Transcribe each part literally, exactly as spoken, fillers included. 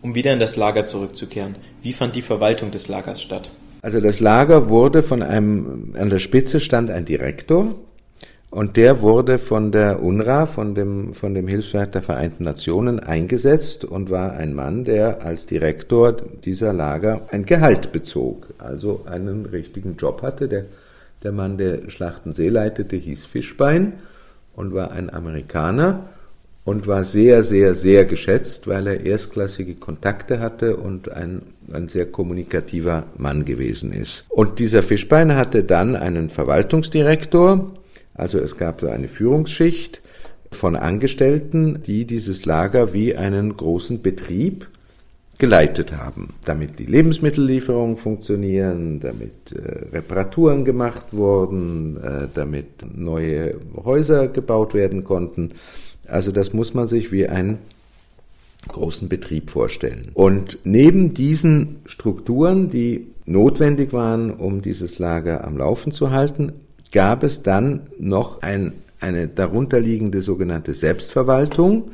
Um wieder in das Lager zurückzukehren, wie fand die Verwaltung des Lagers statt? Also das Lager wurde von einem, an der Spitze stand ein Direktor und der wurde von der U N R W A, von dem, von dem Hilfswerk der Vereinten Nationen eingesetzt und war ein Mann, der als Direktor dieser Lager ein Gehalt bezog, also einen richtigen Job hatte. Der, der Mann, der Schlachtensee leitete, hieß Fischbein und war ein Amerikaner. Und war sehr, sehr, sehr geschätzt, weil er erstklassige Kontakte hatte und ein, ein sehr kommunikativer Mann gewesen ist. Und dieser Fischbein hatte dann einen Verwaltungsdirektor, also es gab so eine Führungsschicht von Angestellten, die dieses Lager wie einen großen Betrieb geleitet haben, damit die Lebensmittellieferungen funktionieren, damit äh, Reparaturen gemacht wurden, äh, damit neue Häuser gebaut werden konnten. Also das muss man sich wie einen großen Betrieb vorstellen. Und neben diesen Strukturen, die notwendig waren, um dieses Lager am Laufen zu halten, gab es dann noch ein, eine darunterliegende sogenannte Selbstverwaltung.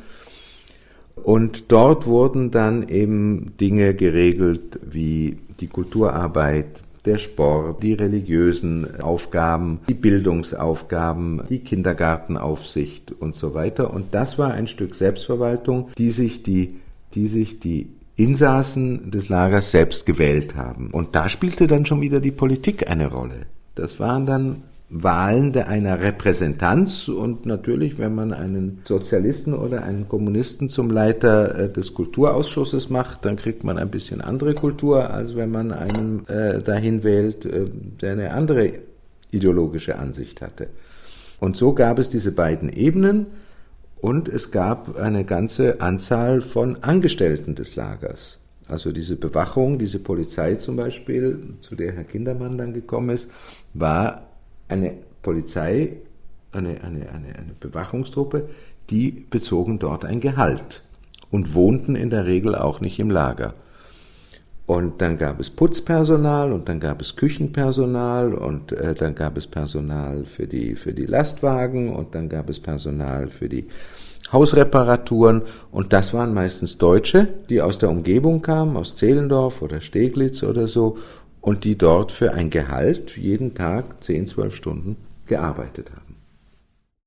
Und dort wurden dann eben Dinge geregelt wie die Kulturarbeit, der Sport, die religiösen Aufgaben, die Bildungsaufgaben, die Kindergartenaufsicht und so weiter. Und das war ein Stück Selbstverwaltung, die sich die, die sich die Insassen des Lagers selbst gewählt haben. Und da spielte dann schon wieder die Politik eine Rolle. Das waren dann Wahlen der einer Repräsentanz und natürlich, wenn man einen Sozialisten oder einen Kommunisten zum Leiter äh, des Kulturausschusses macht, dann kriegt man ein bisschen andere Kultur, als wenn man einen äh, dahin wählt, äh, der eine andere ideologische Ansicht hatte. Und so gab es diese beiden Ebenen und es gab eine ganze Anzahl von Angestellten des Lagers. Also diese Bewachung, diese Polizei zum Beispiel, zu der Herr Kindermann dann gekommen ist, war eine Polizei, eine, eine, eine, eine Bewachungstruppe, die bezogen dort ein Gehalt und wohnten in der Regel auch nicht im Lager. Und dann gab es Putzpersonal und dann gab es Küchenpersonal und äh, dann gab es Personal für die, für die Lastwagen und dann gab es Personal für die Hausreparaturen und das waren meistens Deutsche, die aus der Umgebung kamen, aus Zehlendorf oder Steglitz oder so, und die dort für ein Gehalt jeden Tag zehn, zwölf Stunden gearbeitet haben.